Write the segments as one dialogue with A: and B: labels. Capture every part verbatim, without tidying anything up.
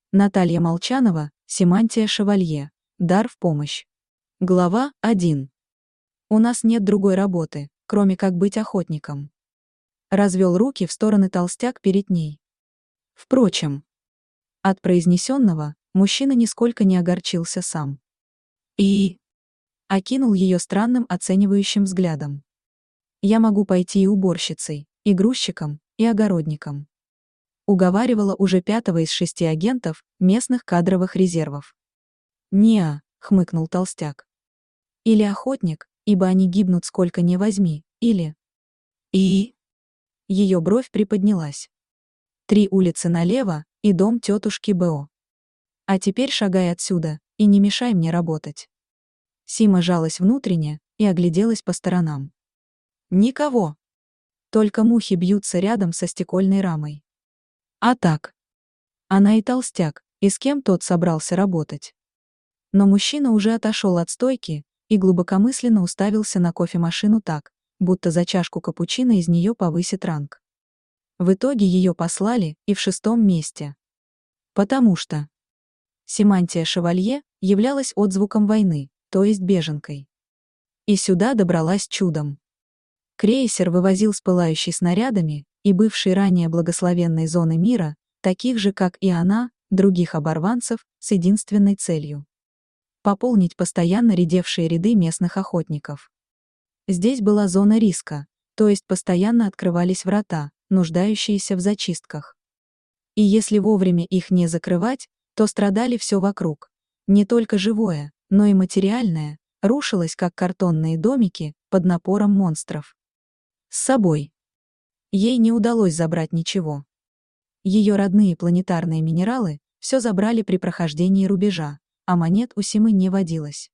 A: Наталья Молчанова, Симантия Шевалье. Дар в помощь. Глава один. У нас нет другой работы, кроме как быть охотником. Развел руки в стороны толстяк перед ней. Впрочем, от произнесенного мужчина нисколько не огорчился сам. И окинул ее странным оценивающим взглядом. Я могу пойти и уборщицей, и грузчиком, и огородником. Уговаривала уже пятого из шести агентов местных кадровых резервов. «Не-а», — хмыкнул толстяк. «Или охотник, ибо они гибнут сколько ни возьми, или...» «И...» Ее бровь приподнялась. «Три улицы налево, и дом тетушки Б.О. А теперь шагай отсюда, и не мешай мне работать». Сима жалась внутренне и огляделась по сторонам. Никого. Только мухи бьются рядом со стекольной рамой. А так. Она и толстяк, и с кем тот собрался работать. Но мужчина уже отошел от стойки и глубокомысленно уставился на кофемашину так, будто за чашку капучино из нее повысит ранг. В итоге ее послали и в шестом месте. Потому что Симантия Шевалье являлась отзвуком войны, то есть беженкой. И сюда добралась чудом. Крейсер вывозил с пылающей снарядами и бывшей ранее благословенной зоны мира, таких же, как и она, других оборванцев, с единственной целью — пополнить постоянно редевшие ряды местных охотников. Здесь была зона риска, то есть постоянно открывались врата, нуждающиеся в зачистках. И если вовремя их не закрывать, то страдали все вокруг. Не только живое, но и материальное, рушилось как картонные домики под напором монстров. С собой ей не удалось забрать ничего. Ее родные планетарные минералы все забрали при прохождении рубежа, а монет у Симы не водилось.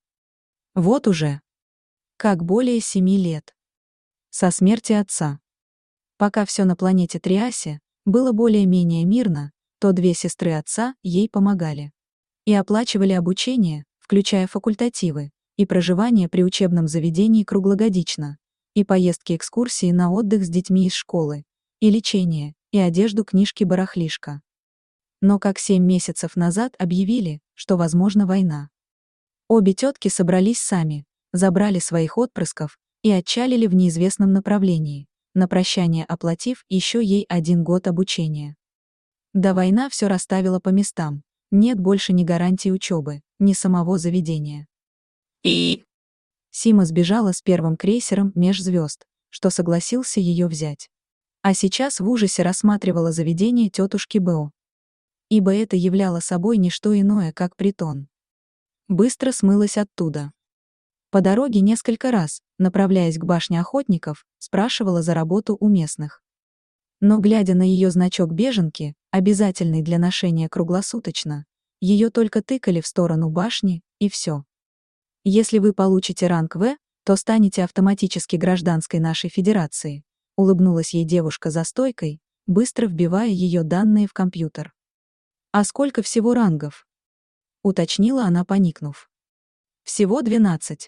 A: Вот уже как более семи лет. Со смерти отца. Пока все на планете Триасе было более-менее мирно, то две сестры отца ей помогали. И оплачивали обучение, включая факультативы, и проживание при учебном заведении круглогодично, и поездки-экскурсии на отдых с детьми из школы, и лечение, и одежду книжки-барахлишка. Но как семь месяцев назад объявили, что возможна война. Обе тетки собрались сами, забрали своих отпрысков и отчалили в неизвестном направлении, на прощание оплатив еще ей один год обучения. Да, война все расставила по местам, нет больше ни гарантии учебы, ни самого заведения. И... Сима сбежала с первым крейсером меж звезд, что согласился ее взять. А сейчас в ужасе рассматривала заведение тетушки Б.О. Ибо это являло собой не что иное, как притон. Быстро смылась оттуда. По дороге несколько раз, направляясь к башне охотников, спрашивала за работу у местных. Но глядя на ее значок беженки, обязательный для ношения круглосуточно, ее только тыкали в сторону башни, и все. Если вы получите ранг В, то станете автоматически гражданской нашей федерации, улыбнулась ей девушка за стойкой, быстро вбивая ее данные в компьютер. А сколько всего рангов? Уточнила она, поникнув. Всего двенадцать.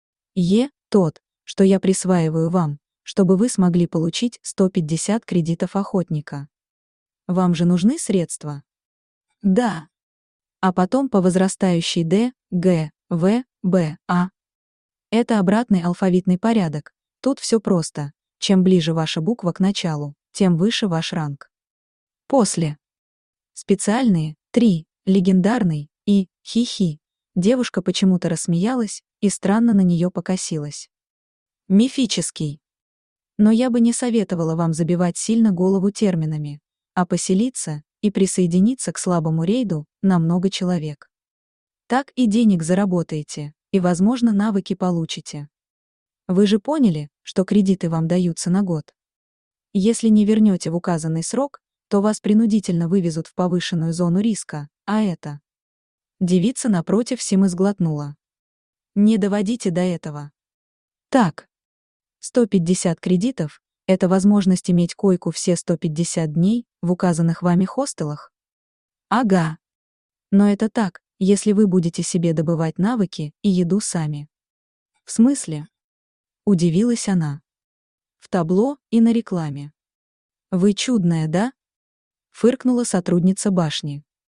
A: Е – тот, что я присваиваю вам, чтобы вы смогли получить сто пятьдесят кредитов охотника. Вам же нужны средства? Да. А потом по возрастающей Д, Г, В, Б, А. Это обратный алфавитный порядок. Тут все просто. Чем ближе ваша буква к началу, тем выше ваш ранг. После. Специальные, три, легендарный и хи-хи. Девушка почему-то рассмеялась и странно на нее покосилась. Мифический. Но я бы не советовала вам забивать сильно голову терминами, а поселиться и присоединиться к слабому рейду на много человек. Так и денег заработаете, и, возможно, навыки получите. Вы же поняли, что кредиты вам даются на год? Если не вернете в указанный срок, то вас принудительно вывезут в повышенную зону риска, а это... Девица напротив Симы сглотнула. Не доводите до этого. Так. сто пятьдесят кредитов – это возможность иметь койку все сто пятьдесят дней в указанных вами хостелах? Ага. Но это так, если вы будете себе добывать навыки и еду сами. В смысле? Удивилась она. В табло и на рекламе. Вы чудная, да? Фыркнула сотрудница башни.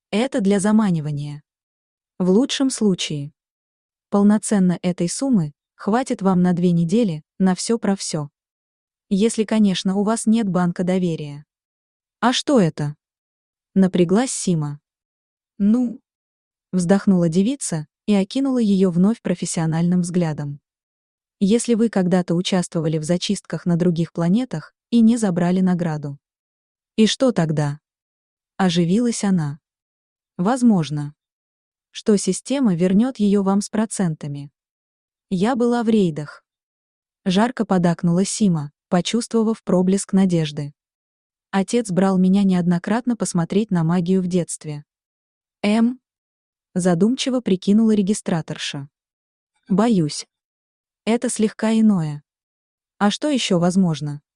A: Это для заманивания. В лучшем случае. Полноценно этой суммы хватит вам на две недели, на все про все. Если, конечно, у вас нет банка доверия. А что это? Напряглась Сима. Ну, вздохнула девица и окинула ее вновь профессиональным взглядом. Если вы когда-то участвовали в зачистках на других планетах и не забрали награду. И что тогда? Оживилась она. Возможно, что система вернет ее вам с процентами. Я была в рейдах. Жарко подакнула Сима, почувствовав проблеск надежды. Отец брал меня неоднократно посмотреть на магию в детстве. Эм? Задумчиво прикинула регистраторша. Боюсь. Это слегка иное. А что еще возможно?